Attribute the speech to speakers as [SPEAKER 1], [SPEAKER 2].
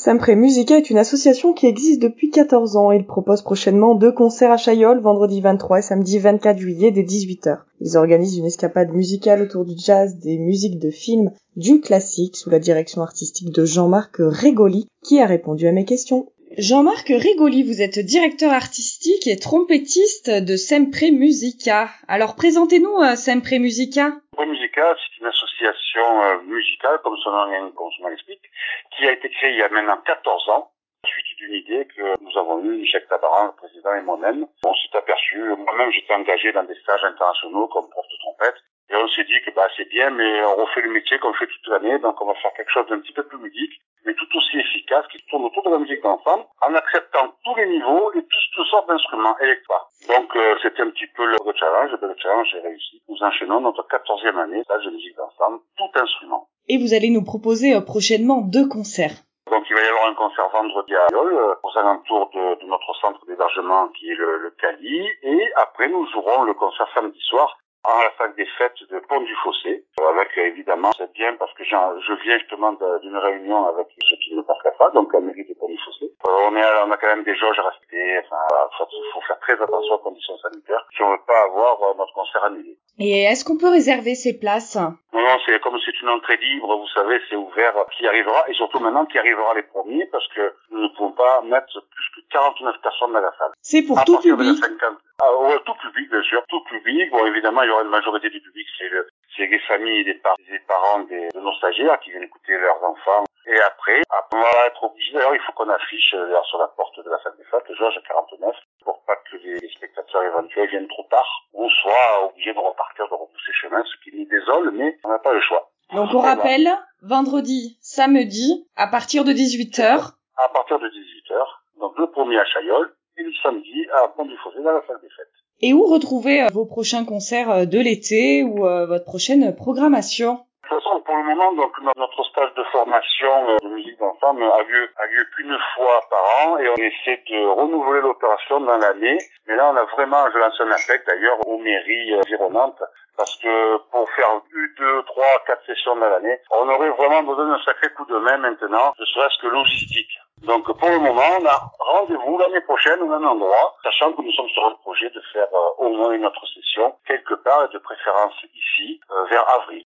[SPEAKER 1] Sempre Musica est une association qui existe depuis 14 ans. Il propose prochainement 2 concerts à Chaillol, vendredi 23 et samedi 24 juillet dès 18h. Ils organisent une escapade musicale autour du jazz, des musiques de films, du classique, sous la direction artistique de Jean-Marc Régoli, qui a répondu à mes questions. Jean-Marc Régoli, vous êtes directeur artistique et trompettiste de Sempre Musica. Alors présentez-nous Sempre Musica.
[SPEAKER 2] Sempre Musica, c'est une association musicale, comme son nom l'explique, qui a été créée il y a maintenant 14 ans, suite d'une idée que nous avons eue, Michel Tabaran, le président, et moi-même. On s'est aperçu, moi-même j'étais engagé dans des stages internationaux comme prof de trompette, et on s'est dit que c'est bien, mais on refait le métier qu'on fait toute l'année, donc on va faire quelque chose d'un petit peu plus ludique, mais tout aussi efficace, qui tourne autour de la musique d'ensemble, en acceptant tous les niveaux et toutes sortes d'instruments électriques. Donc c'était un petit peu le challenge, et le challenge est réussi. Nous enchaînons notre 14e année, stage de musique d'ensemble, tout instrument.
[SPEAKER 1] Et vous allez nous proposer prochainement 2 concerts.
[SPEAKER 2] Donc il va y avoir un concert vendredi à Chaillol, aux alentours de notre centre d'hébergement qui est le Cali, et après nous jouerons le concert samedi soir à la salle des fêtes de Pont-du-Fossé, avec évidemment, c'est bien parce que je viens justement d'une réunion avec ceux qui ne passent pas, donc la mairie de Pont-du-Fossé. On a quand même des jauges à respecter, il faut faire très attention aux conditions sanitaires si on veut pas avoir notre concert annulé.
[SPEAKER 1] Et est-ce qu'on peut réserver ces places ?
[SPEAKER 2] Non, c'est comme c'est une entrée libre, vous savez, c'est ouvert qui arrivera, et surtout maintenant qui arrivera les premiers, parce que nous ne pouvons pas mettre plus que 49 personnes dans la salle.
[SPEAKER 1] C'est pour tout public.
[SPEAKER 2] Ouais, tout public, bien sûr, tout public. Bon, évidemment, il y aura une majorité du public, c'est les familles et des parents de nos stagiaires qui viennent écouter leurs enfants. Et après, on va être obligé, d'ailleurs, il faut qu'on affiche sur la porte de la salle des fêtes, le Georges 49, pour pas que les spectateurs éventuels viennent trop tard, ou soient obligés de repartir, de repousser chemin, ce qui nous désole, mais on n'a pas le choix.
[SPEAKER 1] Donc on rappelle, vendredi, samedi, à partir de 18h.
[SPEAKER 2] À partir de 18h, donc le premier à Chaillol, et le samedi à Pont-du-Fossé dans la salle des fêtes.
[SPEAKER 1] Et où retrouver vos prochains concerts de l'été ou votre prochaine programmation ?
[SPEAKER 2] De toute façon, pour le moment, donc notre stage de formation de musique d'ensemble a lieu qu'une fois par an, et on essaie de renouveler l'opération dans l'année. Mais là, on a vraiment, je lance un appel d'ailleurs aux mairies environnantes, parce que pour faire 2, 3, 4 sessions dans l'année, on aurait vraiment besoin d'un sacré coup de main maintenant, ne serait-ce que logistique. Donc pour le moment, on a rendez-vous l'année prochaine au même endroit, sachant que nous sommes sur un projet de faire au moins une autre session quelque part, et de préférence ici, vers avril.